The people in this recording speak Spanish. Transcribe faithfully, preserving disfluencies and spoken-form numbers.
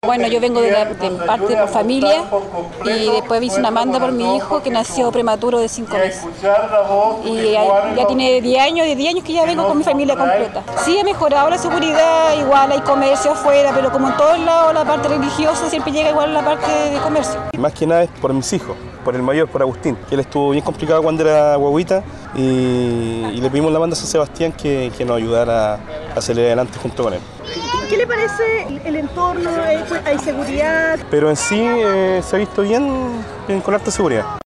Bueno, yo vengo de, la, de parte por familia y después hice una manda por mi hijo que nació prematuro de cinco meses. Y ya, ya tiene diez años, de diez años que ya vengo con mi familia completa. Sí, ha mejorado la seguridad, igual hay comercio afuera, pero como en todos lados la parte religiosa siempre llega igual a la parte de comercio. Más que nada es por mis hijos, por el mayor, por Agustín, que él estuvo bien complicado cuando era guaguita y, y le pedimos la banda a San Sebastián que, que nos ayudara a salir adelante junto con él. ¿Qué le parece el entorno? ¿Hay seguridad? Pero en sí eh, se ha visto bien, bien con harta seguridad.